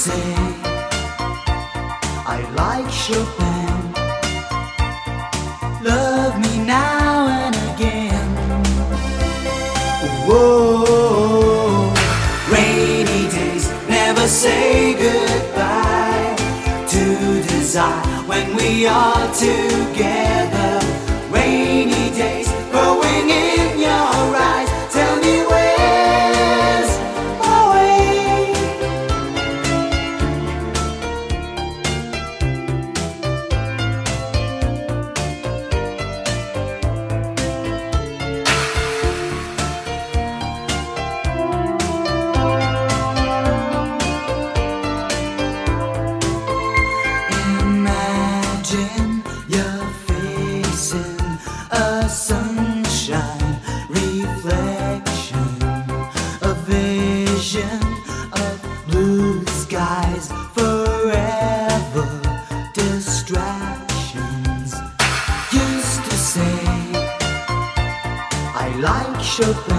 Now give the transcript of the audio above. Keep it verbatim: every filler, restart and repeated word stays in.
say I like Chopin. Love me now and again. Whoa, rainy days never say goodbye to desire when we are together. Rainy days growing in your eyes. Tell me where's my way. Imagine you're facing a sunshine reflection, a vision of blue skies, forever distractions. Used to say I like Chopin.